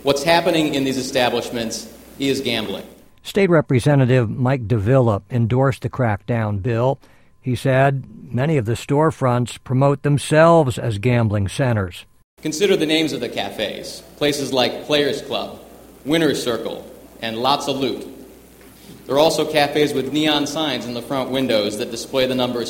What's happening in these establishments is gambling. State Representative Mike Davila endorsed the crackdown bill. He said many of the storefronts promote themselves as gambling centers. Consider the names of the cafes, places like Players Club, Winner's Circle, and Lots of Loot. There are also cafes with neon signs in the front windows that display the number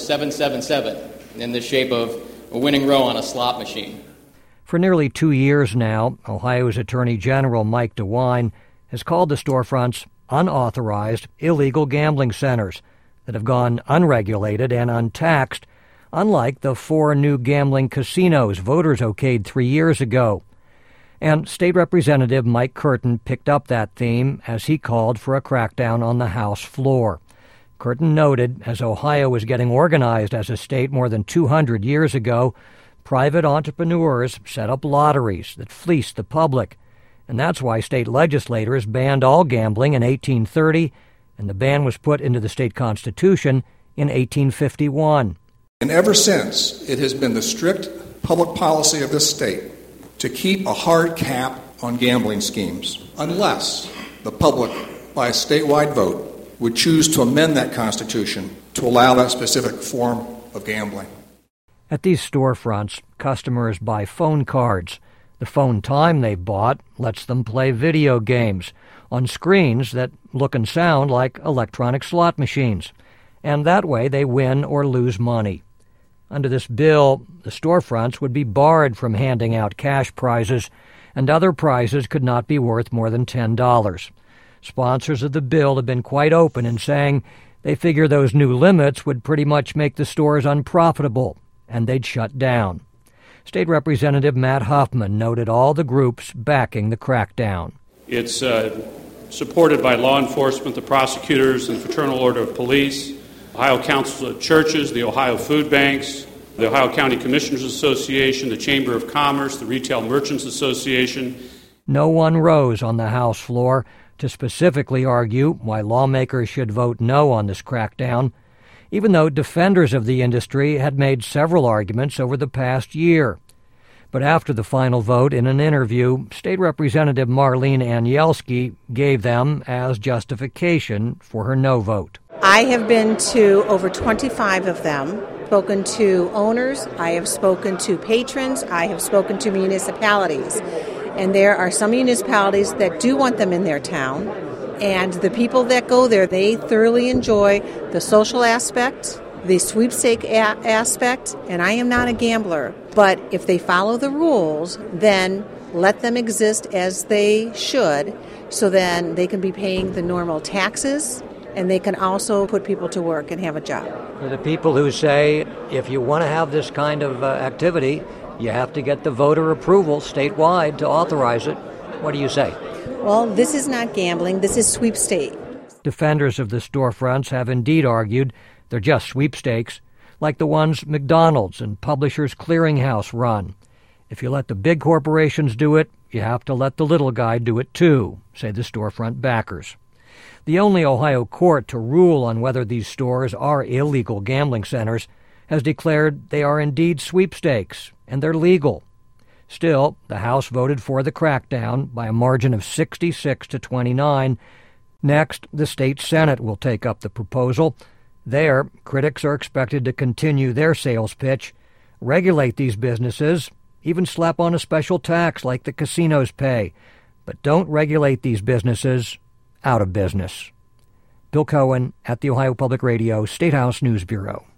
777 in the shape of a winning row on a slot machine. For nearly 2 years now, Ohio's Attorney General Mike DeWine has called the storefronts unauthorized, illegal gambling centers that have gone unregulated and untaxed, unlike the 4 new gambling casinos voters okayed 3 years ago. And State Representative Mike Curtin picked up that theme as he called for a crackdown on the House floor. Curtin noted, as Ohio was getting organized as a state more than 200 years ago, private entrepreneurs set up lotteries that fleeced the public. And that's why state legislators banned all gambling in 1830, and the ban was put into the state constitution in 1851. And ever since, it has been the strict public policy of this state to keep a hard cap on gambling schemes, unless the public, by a statewide vote, would choose to amend that constitution to allow that specific form of gambling. At these storefronts, customers buy phone cards. The phone time they've bought lets them play video games on screens that look and sound like electronic slot machines, and that way they win or lose money. Under this bill, the storefronts would be barred from handing out cash prizes, and other prizes could not be worth more than $10. Sponsors of the bill have been quite open in saying they figure those new limits would pretty much make the stores unprofitable, and they'd shut down. State Representative Matt Huffman noted all the groups backing the crackdown. It's supported by law enforcement, the prosecutors, and Fraternal Order of Police, Ohio Council of Churches, the Ohio Food Banks, the Ohio County Commissioners Association, the Chamber of Commerce, the Retail Merchants Association. No one rose on the House floor to specifically argue why lawmakers should vote no on this crackdown, even though defenders of the industry had made several arguments over the past year. But after the final vote, in an interview, State Representative Marlene Anielski gave them as justification for her no vote. I have been to over 25 of them, spoken to owners, I have spoken to patrons, I have spoken to municipalities. And there are some municipalities that do want them in their town. And the people that go there, they thoroughly enjoy the social aspect, the sweepstake aspect, and I am not a gambler. But if they follow the rules, then let them exist as they should, so then they can be paying the normal taxes, and they can also put people to work and have a job. For the people who say, if you want to have this kind of activity, you have to get the voter approval statewide to authorize it, what do you say? Well, this is not gambling, this is sweepstakes. Defenders of the storefronts have indeed argued they're just sweepstakes, like the ones McDonald's and Publishers Clearinghouse run. If you let the big corporations do it, you have to let the little guy do it too, say the storefront backers. The only Ohio court to rule on whether these stores are illegal gambling centers has declared they are indeed sweepstakes, and they're legal. Still, the House voted for the crackdown by a margin of 66 to 29. Next, the state Senate will take up the proposal. There, critics are expected to continue their sales pitch, regulate these businesses, even slap on a special tax like the casinos pay, but don't regulate these businesses out of business. Bill Cohen at the Ohio Public Radio State House News Bureau.